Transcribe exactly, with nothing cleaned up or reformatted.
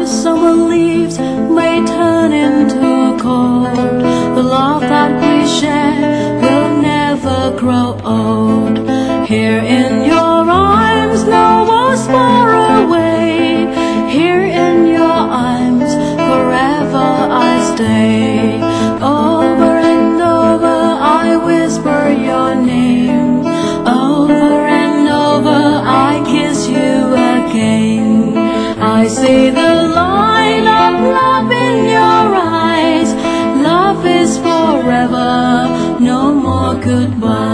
blue summer leaves may turn into cold, the love that we share will never grow old. Here in your arms, no one's far away. Here in your arms, forever I stay. Over and over I whisper your name. Over and over I kiss you again. I see the light of love in your eyes. Love is forever, no more goodbye.